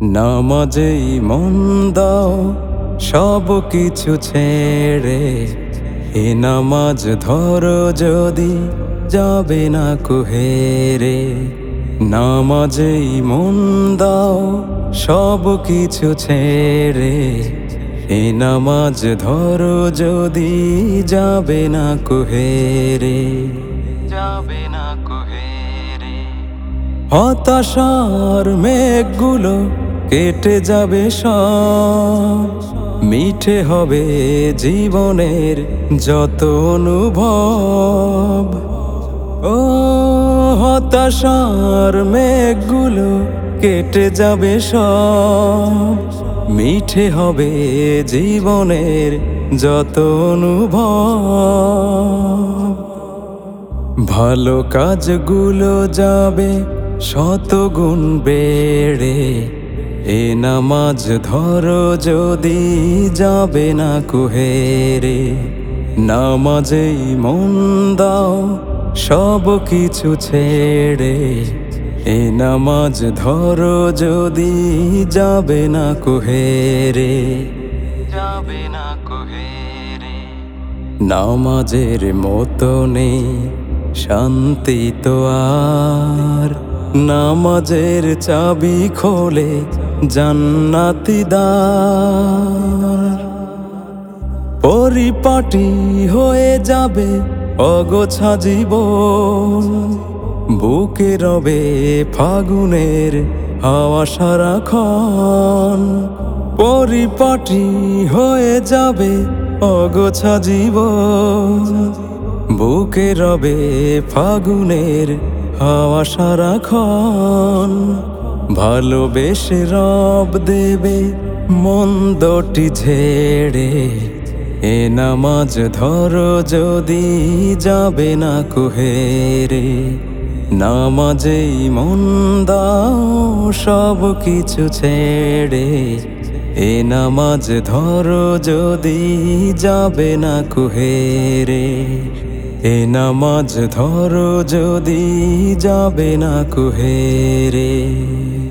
নামাজেই মন দাও সব কিছু ছেড়ে, এ নামাজ ধরো যদি যাবে না কুহেরে। নামাজেই মন দাও সব কিছু ছেড়ে, এ নামাজ ধরো যদি যাবে না কুহেরে, যাবে না কুহেরে। হতাশার মেঘগুলো কেটে যাবে সব, মিঠে হবে জীবনের যত অনুভব। ও হতাশার মেঘগুলো কেটে যাবে সব, মিঠে হবে জীবনের যত অনুভব। ভালো কাজগুলো যাবে শতগুণ বেড়ে, এ নামাজ ধরো যদি যাবে না কুহেরে। নামাজেই মন দাও সব কিছু ছেড়ে, এ নামাজ ধরো যদি যাবে না কুহেরে, যাবে না কুহেরে। নামাজের মতো নেই শান্তি তো আর, নামাজের চাবি খোলে জান্নাতি দ্বার। পরিপাটি হয়ে যাবে অগোছা জীবন, বুকে রবে ফাগুনের হাওয়া সারাক্ষণ। পরিপাটি হয়ে যাবে অগোছা জীবন, বুকে রবে ফাগুনের হাওয়া সারাক্ষণ। ভালোবেসে রব দেবে মন্দটি ঝেড়ে, এ নামাজ ধরো যদি যাবে না কুহেরে। নামাজেই মন দাও সব কিছু ছেড়ে, এ নামাজ ধরো যদি যাবে না কুহেরে। এ নামাজ ধরো যদি যাবে না কুহেরে।